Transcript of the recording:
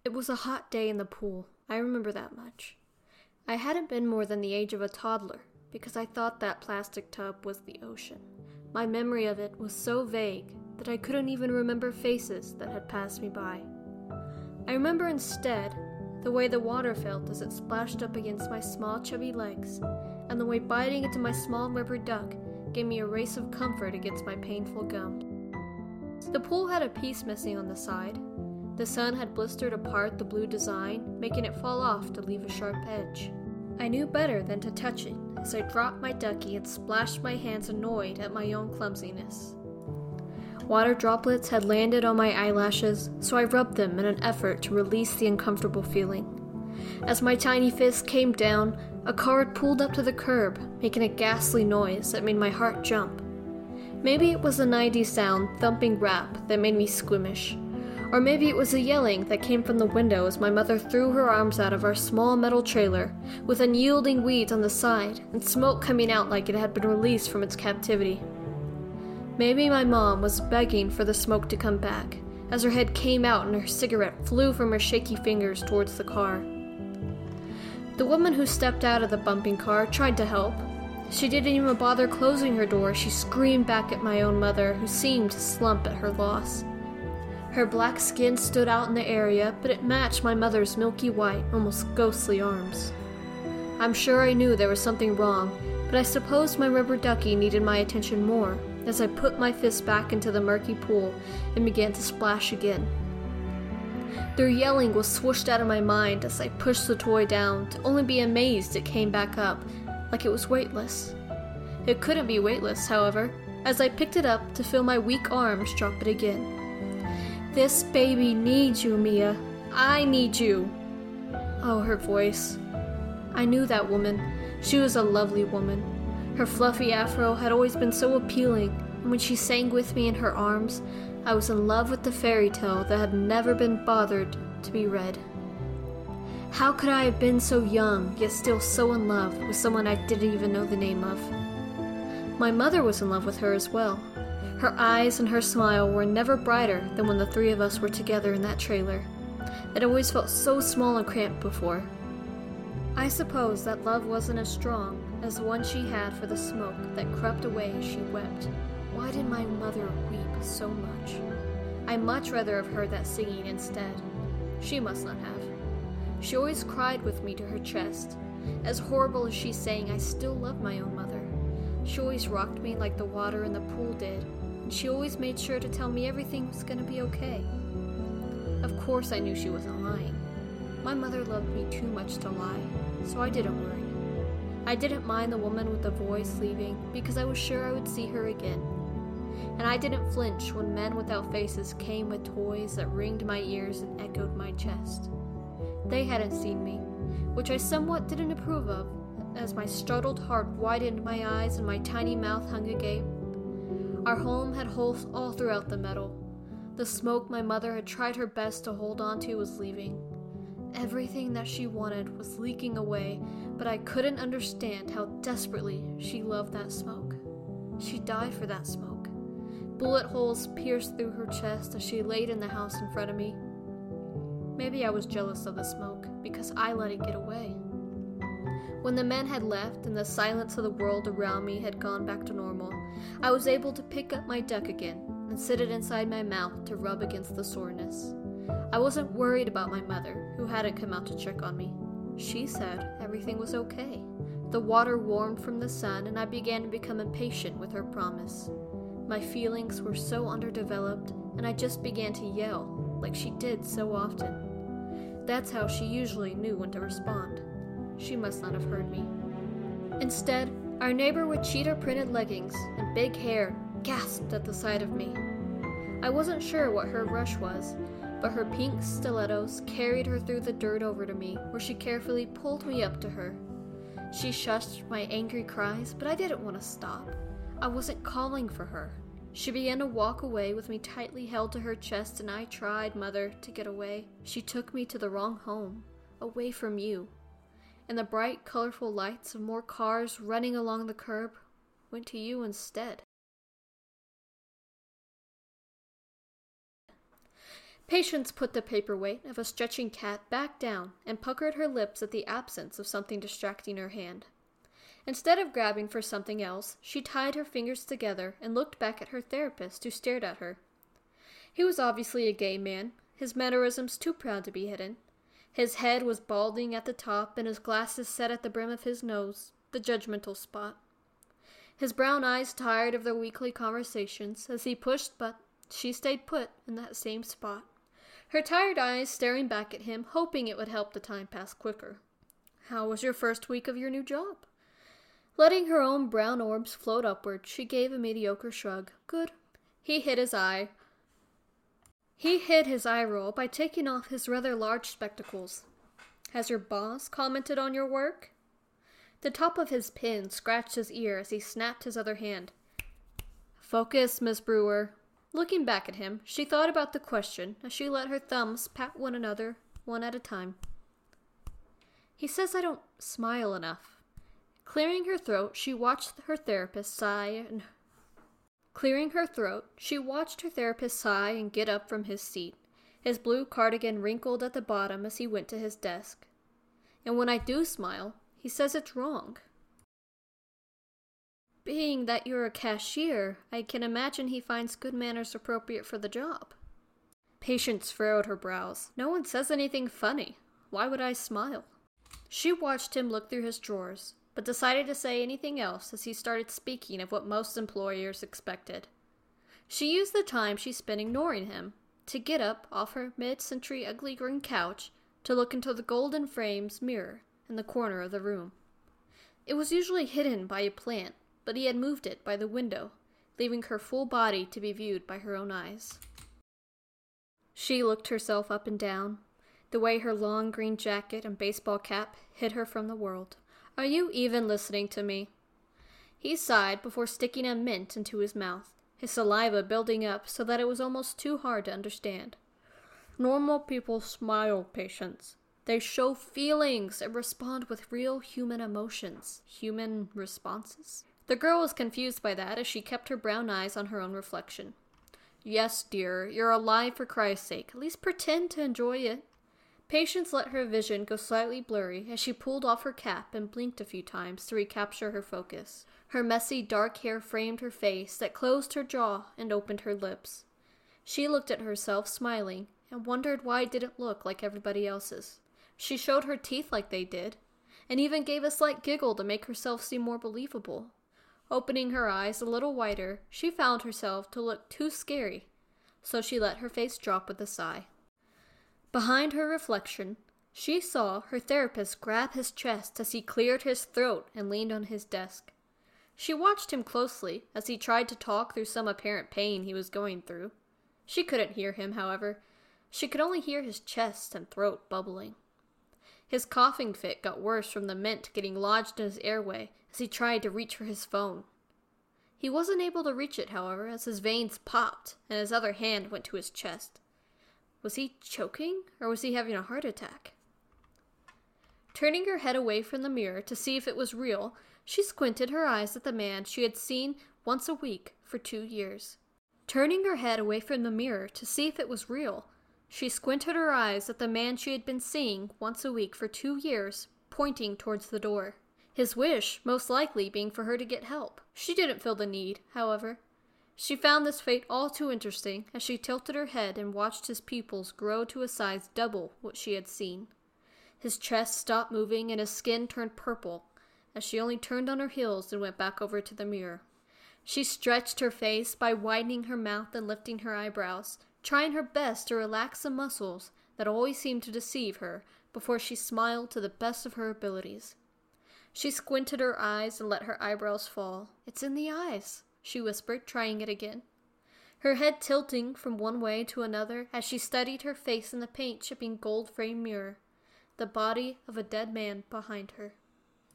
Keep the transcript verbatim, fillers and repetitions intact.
It was a hot day in the pool, I remember that much. I hadn't been more than the age of a toddler, because I thought that plastic tub was the ocean. My memory of it was so vague that I couldn't even remember faces that had passed me by. I remember instead the way the water felt as it splashed up against my small chubby legs, and the way biting into my small rubber duck gave me a race of comfort against my painful gums. The pool had a piece missing on the side. The sun had blistered apart the blue design, making it fall off to leave a sharp edge. I knew better than to touch it as I dropped my ducky and splashed my hands annoyed at my own clumsiness. Water droplets had landed on my eyelashes, so I rubbed them in an effort to release the uncomfortable feeling. As my tiny fist came down, a car had pulled up to the curb, making a ghastly noise that made my heart jump. Maybe it was the nineties sound thumping rap that made me squeamish. Or maybe it was the yelling that came from the window as my mother threw her arms out of our small metal trailer, with unyielding weeds on the side and smoke coming out like it had been released from its captivity. Maybe my mom was begging for the smoke to come back, as her head came out and her cigarette flew from her shaky fingers towards the car. The woman who stepped out of the bumping car tried to help. She didn't even bother closing her door as she screamed back at my own mother, who seemed to slump at her loss. Her black skin stood out in the area, but it matched my mother's milky white, almost ghostly arms. I'm sure I knew there was something wrong, but I supposed my rubber ducky needed my attention more, as I put my fist back into the murky pool and began to splash again. Their yelling was swooshed out of my mind as I pushed the toy down, to only be amazed it came back up, like it was weightless. It couldn't be weightless, however, as I picked it up to feel my weak arms drop it again. This baby needs you, Mia. I need you. Oh, her voice. I knew that woman. She was a lovely woman. Her fluffy afro had always been so appealing, and when she sang with me in her arms, I was in love with the fairy tale that had never been bothered to be read. How could I have been so young, yet still so in love with someone I didn't even know the name of? My mother was in love with her as well. Her eyes and her smile were never brighter than when the three of us were together in that trailer. It always felt so small and cramped before. I suppose that love wasn't as strong as the one she had for the smoke that crept away as she wept. Why did my mother weep so much? I much rather have heard that singing instead. She must not have. She always cried with me to her chest. As horrible as she sang, I still loved my own mother. She always rocked me like the water in the pool did, and she always made sure to tell me everything was going to be okay. Of course I knew she wasn't lying. My mother loved me too much to lie, so I didn't worry. I didn't mind the woman with the voice leaving because I was sure I would see her again. And I didn't flinch when men without faces came with toys that ringed my ears and echoed my chest. They hadn't seen me, which I somewhat didn't approve of, as my startled heart widened my eyes and my tiny mouth hung agape. Our home had holes all throughout the metal. The smoke my mother had tried her best to hold on to was leaving. Everything that she wanted was leaking away, but I couldn't understand how desperately she loved that smoke. She died for that smoke. Bullet holes pierced through her chest as she laid in the house in front of me. Maybe I was jealous of the smoke, because I let it get away. When the men had left and the silence of the world around me had gone back to normal, I was able to pick up my duck again and sit it inside my mouth to rub against the soreness. I wasn't worried about my mother, who hadn't come out to check on me. She said everything was okay. The water warmed from the sun, and I began to become impatient with her promise. My feelings were so underdeveloped, and I just began to yell, like she did so often. That's how she usually knew when to respond. She must not have heard me. Instead, our neighbor with cheetah-printed leggings and big hair gasped at the sight of me. I wasn't sure what her rush was, but her pink stilettos carried her through the dirt over to me, where she carefully pulled me up to her. She shushed my angry cries, but I didn't want to stop. I wasn't calling for her. She began to walk away with me tightly held to her chest, and I tried, Mother, to get away. She took me to the wrong home, away from you. And the bright, colorful lights of more cars running along the curb went to you instead. Patience put the paperweight of a stretching cat back down and puckered her lips at the absence of something distracting her hand. Instead of grabbing for something else, she tied her fingers together and looked back at her therapist, who stared at her. He was obviously a gay man, his mannerisms too proud to be hidden. His head was balding at the top and his glasses set at the brim of his nose, the judgmental spot. His brown eyes tired of their weekly conversations as he pushed, but she stayed put in that same spot. Her tired eyes staring back at him, hoping it would help the time pass quicker. "How was your first week of your new job?" Letting her own brown orbs float upward, she gave a mediocre shrug. "Good." He hid his eye. He hid his eye roll by taking off his rather large spectacles. "Has your boss commented on your work?" The top of his pin scratched his ear as he snapped his other hand. "Focus, Miss Brewer." Looking back at him, she thought about the question as she let her thumbs pat one another, one at a time. "He says I don't smile enough." Clearing her throat, she watched her therapist sigh and Clearing her throat, she watched her therapist sigh and get up from his seat, his blue cardigan wrinkled at the bottom as he went to his desk. "And when I do smile, he says it's wrong." "Being that you're a cashier, I can imagine he finds good manners appropriate for the job." Patience furrowed her brows. "No one says anything funny. Why would I smile?" She watched him look through his drawers, but decided to say anything else as he started speaking of what most employers expected. She used the time she spent ignoring him to get up off her mid-century ugly green couch to look into the golden frames mirror in the corner of the room. It was usually hidden by a plant, but he had moved it by the window, leaving her full body to be viewed by her own eyes. She looked herself up and down, the way her long green jacket and baseball cap hid her from the world. "Are you even listening to me?" He sighed before sticking a mint into his mouth, his saliva building up so that it was almost too hard to understand. "Normal people smile, Patience. They show feelings and respond with real human emotions. Human responses?" The girl was confused by that as she kept her brown eyes on her own reflection. "Yes, dear, you're alive for Christ's sake. At least pretend to enjoy it." Patience let her vision go slightly blurry as she pulled off her cap and blinked a few times to recapture her focus. Her messy dark hair framed her face that closed her jaw and opened her lips. She looked at herself smiling and wondered why it didn't look like everybody else's. She showed her teeth like they did, and even gave a slight giggle to make herself seem more believable. Opening her eyes a little wider, she found herself to look too scary, so she let her face drop with a sigh. Behind her reflection, she saw her therapist grab his chest as he cleared his throat and leaned on his desk. She watched him closely as he tried to talk through some apparent pain he was going through. She couldn't hear him, however. She could only hear his chest and throat bubbling. His coughing fit got worse from the mint getting lodged in his airway as he tried to reach for his phone. He wasn't able to reach it, however, as his veins popped and his other hand went to his chest. Was he choking, or was he having a heart attack? Turning her head away from the mirror to see if it was real, she squinted her eyes at the man she had seen once a week for two years. Turning her head away from the mirror to see if it was real, she squinted her eyes at the man she had been seeing once a week for two years, pointing towards the door. His wish, most likely, being for her to get help. She didn't feel the need, however. She found this fate all too interesting as she tilted her head and watched his pupils grow to a size double what she had seen. His chest stopped moving and his skin turned purple as she only turned on her heels and went back over to the mirror. She stretched her face by widening her mouth and lifting her eyebrows, trying her best to relax the muscles that always seemed to deceive her before she smiled to the best of her abilities. She squinted her eyes and let her eyebrows fall. "It's in the eyes," she whispered, trying it again. Her head tilting from one way to another as she studied her face in the paint-chipping gold-framed mirror, the body of a dead man behind her.